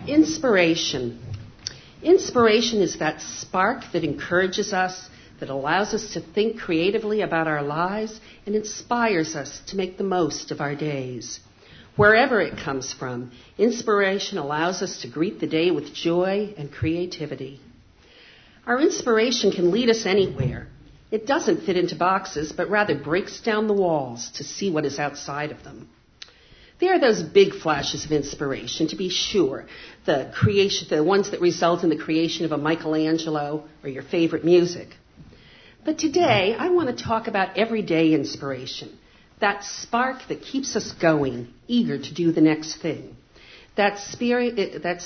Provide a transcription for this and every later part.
Inspiration. Inspiration is that spark that encourages us, that allows us to think creatively about our lives, and inspires us to make the most of our days. Wherever it comes from, inspiration allows us to greet the day with joy and creativity. Our inspiration can lead us anywhere. It doesn't fit into boxes, but rather breaks down the walls to see what is outside of them. There are those big flashes of inspiration, to be sure, the ones that result in the creation of a Michelangelo or your favorite music. But today, I want to talk about everyday inspiration, that spark that keeps us going, eager to do the next thing. That spirit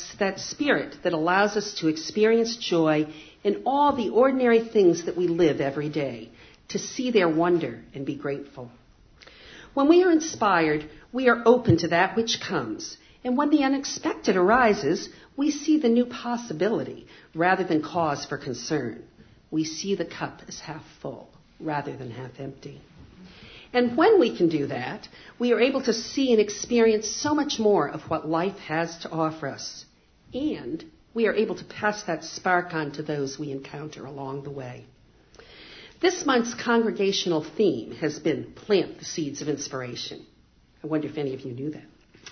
that allows us to experience joy in all the ordinary things that we live every day, to see their wonder and be grateful. When we are inspired, we are open to that which comes. And when the unexpected arises, we see the new possibility rather than cause for concern. We see the cup as half full rather than half empty. And when we can do that, we are able to see and experience so much more of what life has to offer us. And we are able to pass that spark on to those we encounter along the way. This month's congregational theme has been Plant the Seeds of Inspiration. I wonder if any of you knew that.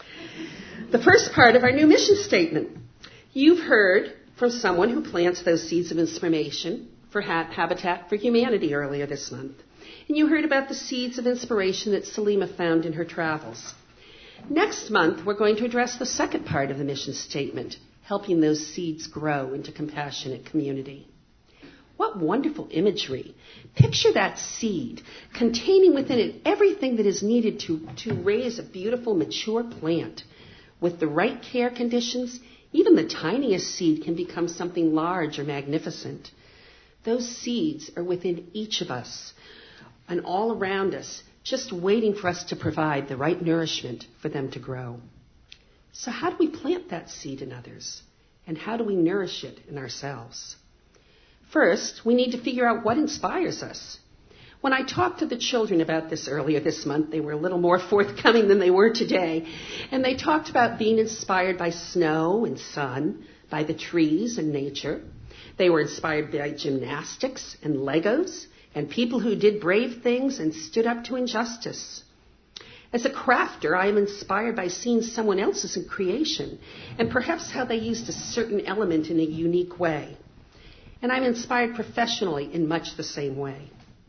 The first part of our new mission statement. You've heard from someone who plants those seeds of inspiration for Habitat for Humanity earlier this month. And you heard about the seeds of inspiration that Salima found in her travels. Next month, we're going to address the second part of the mission statement, helping those seeds grow into compassionate community. What wonderful imagery. Picture that seed containing within it everything that is needed to raise a beautiful, mature plant. With the right care conditions, even the tiniest seed can become something large or magnificent. Those seeds are within each of us and all around us, just waiting for us to provide the right nourishment for them to grow. So how do we plant that seed in others? And how do we nourish it in ourselves? First, we need to figure out what inspires us. When I talked to the children about this earlier this month, they were a little more forthcoming than they were today. And they talked about being inspired by snow and sun, by the trees and nature. They were inspired by gymnastics and Legos and people who did brave things and stood up to injustice. As a crafter, I am inspired by seeing someone else's creation and perhaps how they used a certain element in a unique way. And I'm inspired professionally in much the same way.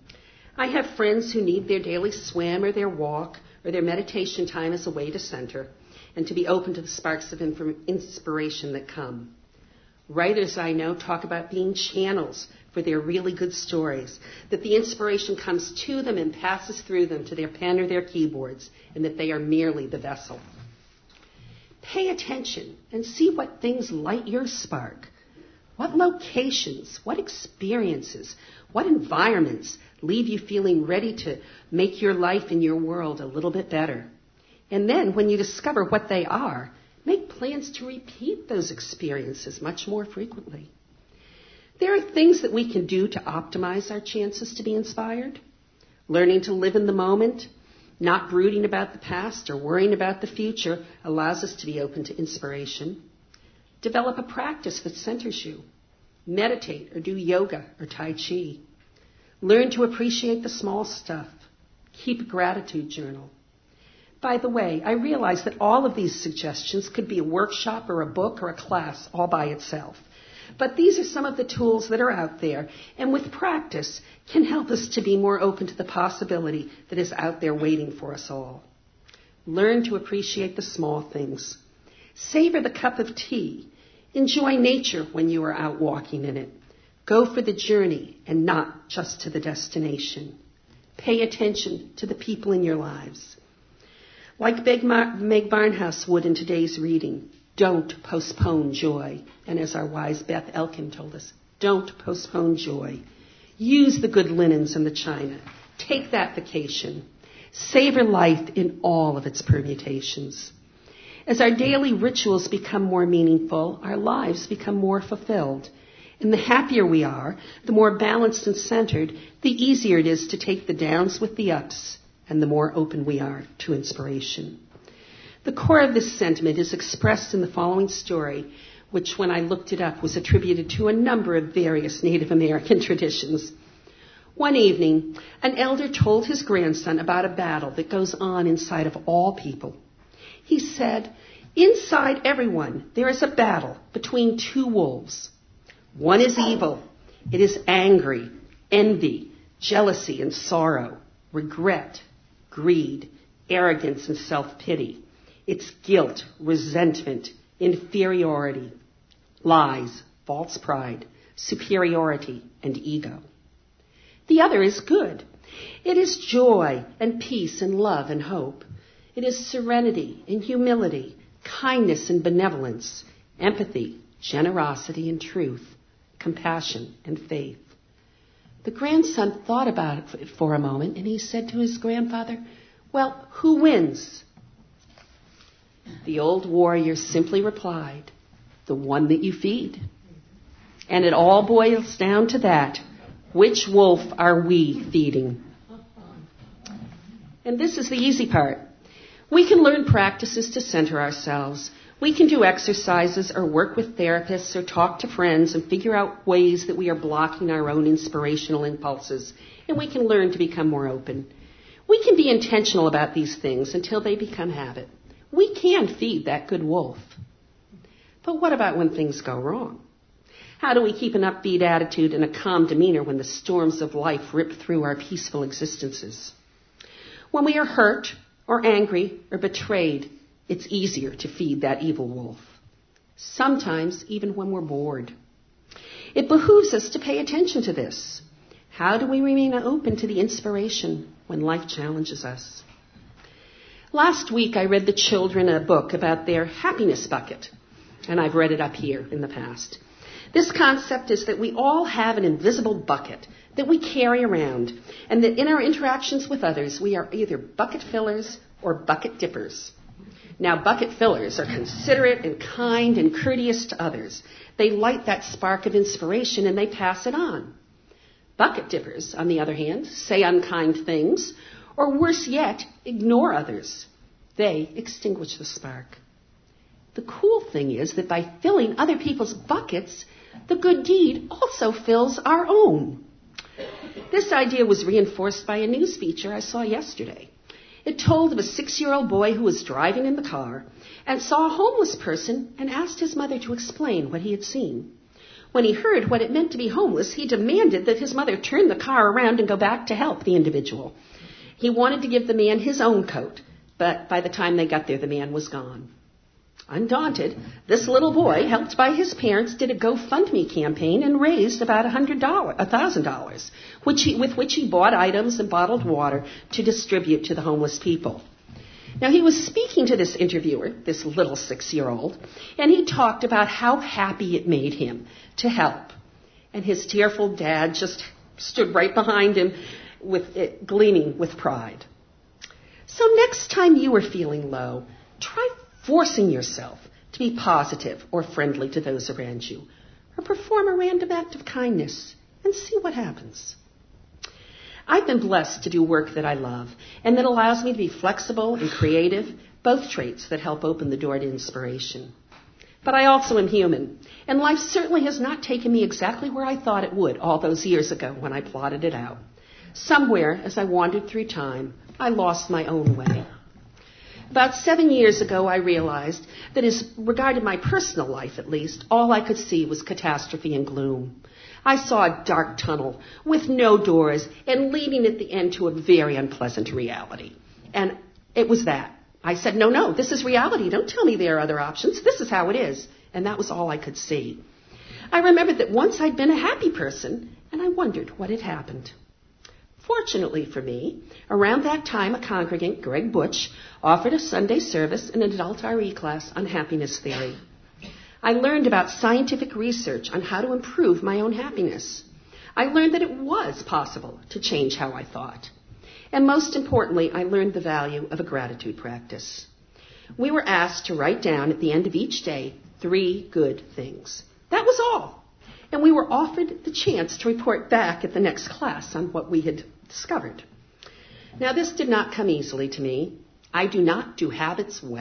I have friends who need their daily swim or their walk or their meditation time as a way to center and to be open to the sparks of inspiration that come. Writers I know talk about being channels for their really good stories, that the inspiration comes to them and passes through them to their pen or their keyboards, and that they are merely the vessel. Pay attention and see what things light your spark. What locations, what experiences, what environments leave you feeling ready to make your life and your world a little bit better? And then when you discover what they are, make plans to repeat those experiences much more frequently. There are things that we can do to optimize our chances to be inspired. Learning to live in the moment, not brooding about the past or worrying about the future allows us to be open to inspiration. Develop a practice that centers you. Meditate or do yoga or Tai Chi. Learn to appreciate the small stuff. Keep a gratitude journal. By the way, I realize that all of these suggestions could be a workshop or a book or a class all by itself. But these are some of the tools that are out there, and with practice can help us to be more open to the possibility that is out there waiting for us all. Learn to appreciate the small things. Savor the cup of tea. Enjoy nature when you are out walking in it. Go for the journey and not just to the destination. Pay attention to the people in your lives. Like Meg Barnhouse would in today's reading, don't postpone joy. And as our wise Beth Elkin told us, don't postpone joy. Use the good linens and the china. Take that vacation. Savor life in all of its permutations. As our daily rituals become more meaningful, our lives become more fulfilled. And the happier we are, the more balanced and centered, the easier it is to take the downs with the ups, and the more open we are to inspiration. The core of this sentiment is expressed in the following story, which, when I looked it up, was attributed to a number of various Native American traditions. One evening, an elder told his grandson about a battle that goes on inside of all people. He said, "Inside everyone, there is a battle between two wolves. One is evil. It is angry, envy, jealousy, and sorrow, regret, greed, arrogance, and self-pity. It's guilt, resentment, inferiority, lies, false pride, superiority, and ego. The other is good. It is joy and peace and love and hope. It is serenity and humility, kindness and benevolence, empathy, generosity and truth, compassion and faith." The grandson thought about it for a moment, and he said to his grandfather, "Well, who wins?" The old warrior simply replied, "The one that you feed." And it all boils down to that. Which wolf are we feeding? And this is the easy part. We can learn practices to center ourselves. We can do exercises or work with therapists or talk to friends and figure out ways that we are blocking our own inspirational impulses. And we can learn to become more open. We can be intentional about these things until they become habit. We can feed that good wolf. But what about when things go wrong? How do we keep an upbeat attitude and a calm demeanor when the storms of life rip through our peaceful existences? When we are hurt or angry or betrayed, it's easier to feed that evil wolf. Sometimes even when we're bored. It behooves us to pay attention to this. How do we remain open to the inspiration when life challenges us? Last week I read the children a book about their happiness bucket, and I've read it up here in the past. This concept is that we all have an invisible bucket that we carry around, and that in our interactions with others, we are either bucket fillers or bucket dippers. Now, bucket fillers are considerate and kind and courteous to others. They light that spark of inspiration and they pass it on. Bucket dippers, on the other hand, say unkind things, or worse yet, ignore others. They extinguish the spark. The cool thing is that by filling other people's buckets, the good deed also fills our own. This idea was reinforced by a news feature I saw yesterday. It told of a 6-year-old boy who was driving in the car and saw a homeless person and asked his mother to explain what he had seen. When he heard what it meant to be homeless, he demanded that his mother turn the car around and go back to help the individual. He wanted to give the man his own coat, but by the time they got there, the man was gone. Undaunted, this little boy, helped by his parents, did a GoFundMe campaign and raised about $1,000, with which he bought items and bottled water to distribute to the homeless people. Now, he was speaking to this interviewer, this little 6-year-old, and he talked about how happy it made him to help. And his tearful dad just stood right behind him, with it gleaming with pride. So next time you are feeling low, try forcing yourself to be positive or friendly to those around you, or perform a random act of kindness and see what happens. I've been blessed to do work that I love and that allows me to be flexible and creative, both traits that help open the door to inspiration. But I also am human, and life certainly has not taken me exactly where I thought it would all those years ago when I plotted it out. Somewhere, as I wandered through time, I lost my own way. About 7 years ago, I realized that as regarded my personal life, at least, all I could see was catastrophe and gloom. I saw a dark tunnel with no doors and leading at the end to a very unpleasant reality. And it was that. I said, no, this is reality. Don't tell me there are other options. This is how it is. And that was all I could see. I remembered that once I'd been a happy person, and I wondered what had happened. Fortunately for me, around that time, a congregant, Greg Butch, offered a Sunday service and an adult RE class on happiness theory. I learned about scientific research on how to improve my own happiness. I learned that it was possible to change how I thought. And most importantly, I learned the value of a gratitude practice. We were asked to write down at the end of each day 3 good things. That was all. And we were offered the chance to report back at the next class on what we had discovered. Now, this did not come easily to me. I do not do habits well.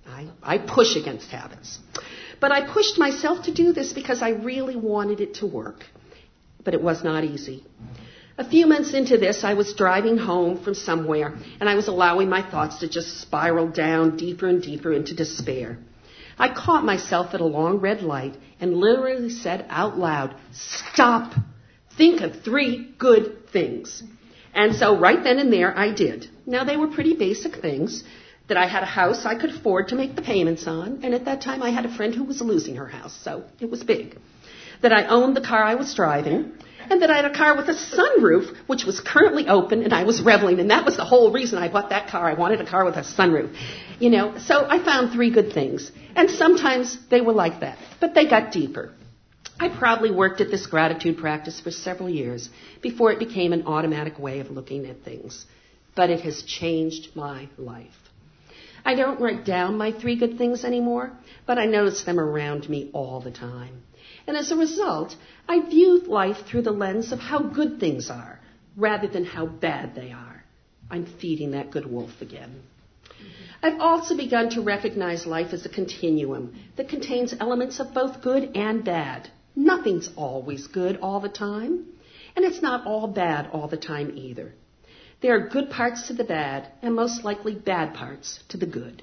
I push against habits. But I pushed myself to do this because I really wanted it to work. But it was not easy. A few months into this, I was driving home from somewhere, and I was allowing my thoughts to just spiral down deeper and deeper into despair. I caught myself at a long red light and literally said out loud, "Stop! Think of 3 good things." And so right then and there, I did. Now, they were pretty basic things. That I had a house I could afford to make the payments on, and at that time I had a friend who was losing her house, so it was big. That I owned the car I was driving, and that I had a car with a sunroof, which was currently open, and I was reveling, and that was the whole reason I bought that car. I wanted a car with a sunroof. So I found 3 good things, and sometimes they were like that, but they got deeper. I probably worked at this gratitude practice for several years before it became an automatic way of looking at things, but it has changed my life. I don't write down my 3 good things anymore, but I notice them around me all the time. And as a result, I view life through the lens of how good things are, rather than how bad they are. I'm feeding that good wolf again. I've also begun to recognize life as a continuum that contains elements of both good and bad. Nothing's always good all the time, and it's not all bad all the time either. There are good parts to the bad, and most likely bad parts to the good.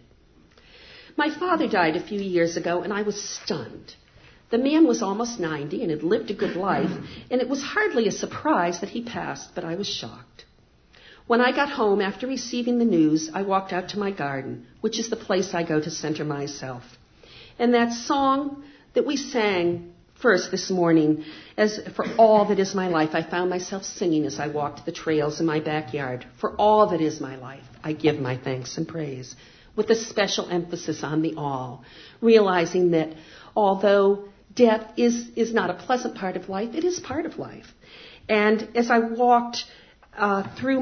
My father died a few years ago, and I was stunned. The man was almost 90 and had lived a good life, and it was hardly a surprise that he passed, but I was shocked. When I got home after receiving the news, I walked out to my garden, which is the place I go to center myself. And that song that we sang first this morning, as for all that is my life, I found myself singing as I walked the trails in my backyard. For all that is my life, I give my thanks and praise, with a special emphasis on the all, realizing that although death is not a pleasant part of life, it is part of life. And as I walked through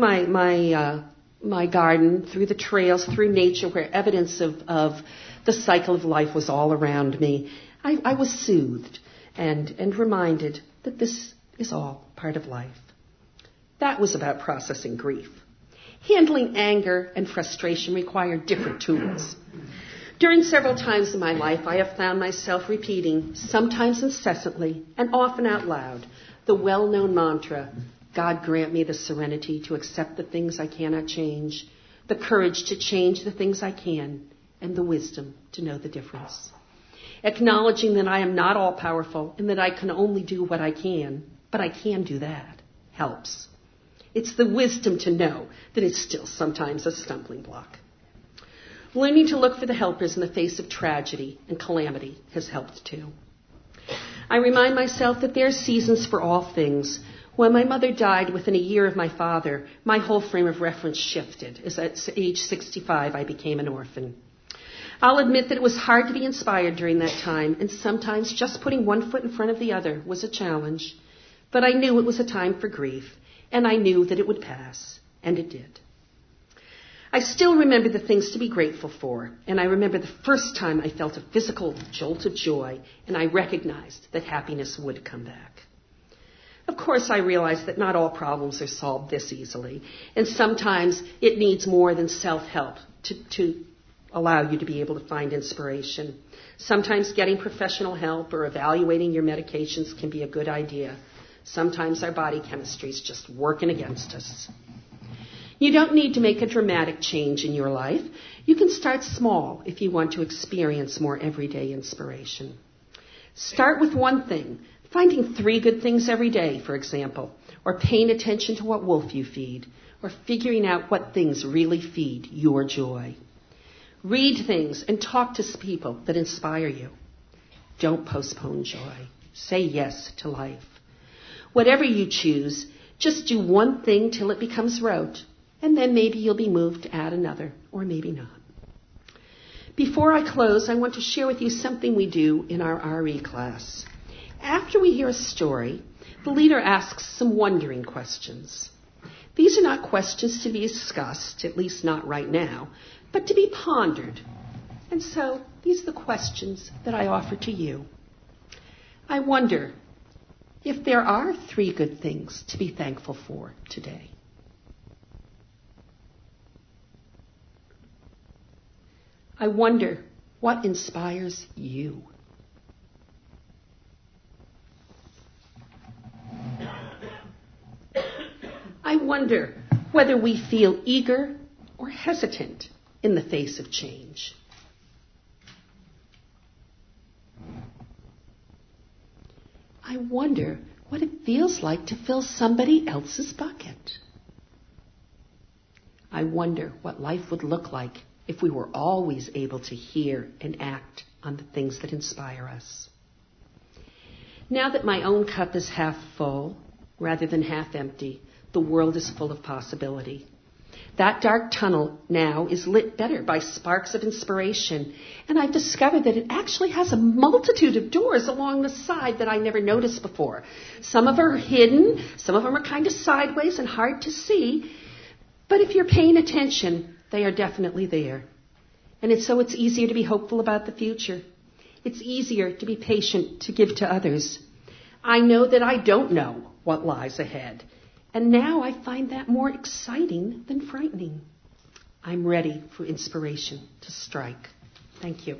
my garden, through the trails, through nature, where evidence of the cycle of life was all around me, I was soothed and reminded that this is all part of life. That was about processing grief. Handling anger and frustration required different tools. During several times in my life, I have found myself repeating, sometimes incessantly and often out loud, the well-known mantra, God grant me the serenity to accept the things I cannot change, the courage to change the things I can, and the wisdom to know the difference. Acknowledging that I am not all-powerful and that I can only do what I can, but I can do that, helps. It's the wisdom to know that it's still sometimes a stumbling block. Learning to look for the helpers in the face of tragedy and calamity has helped too. I remind myself that there are seasons for all things. When my mother died within a year of my father, my whole frame of reference shifted, as at age 65 I became an orphan. I'll admit that it was hard to be inspired during that time, and sometimes just putting one foot in front of the other was a challenge. But I knew it was a time for grief, and I knew that it would pass, and it did. I still remember the things to be grateful for, and I remember the first time I felt a physical jolt of joy, and I recognized that happiness would come back. Of course, I realize that not all problems are solved this easily, and sometimes it needs more than self-help to allow you to be able to find inspiration. Sometimes getting professional help or evaluating your medications can be a good idea. Sometimes our body chemistry is just working against us. You don't need to make a dramatic change in your life. You can start small if you want to experience more everyday inspiration. Start with one thing, finding 3 good things every day, for example, or paying attention to what wolf you feed, or figuring out what things really feed your joy. Read things and talk to people that inspire you. Don't postpone joy. Say yes to life. Whatever you choose, just do one thing till it becomes rote, and then maybe you'll be moved to add another, or maybe not. Before I close, I want to share with you something we do in our RE class. After we hear a story, the leader asks some wondering questions. These are not questions to be discussed, at least not right now, but to be pondered. And so these are the questions that I offer to you. I wonder if there are 3 good things to be thankful for today. I wonder What inspires you? I wonder whether we feel eager or hesitant in the face of change. I wonder what it feels like to fill somebody else's bucket. I wonder what life would look like if we were always able to hear and act on the things that inspire us. Now that my own cup is half full rather than half empty, the world is full of possibility. That dark tunnel now is lit better by sparks of inspiration, and I've discovered that it actually has a multitude of doors along the side that I never noticed before. Some of them are hidden, some of them are kind of sideways and hard to see, but if you're paying attention, they are definitely there. And it's easier to be hopeful about the future. It's easier to be patient to give to others. I know that I don't know what lies ahead. And now I find that more exciting than frightening. I'm ready for inspiration to strike. Thank you.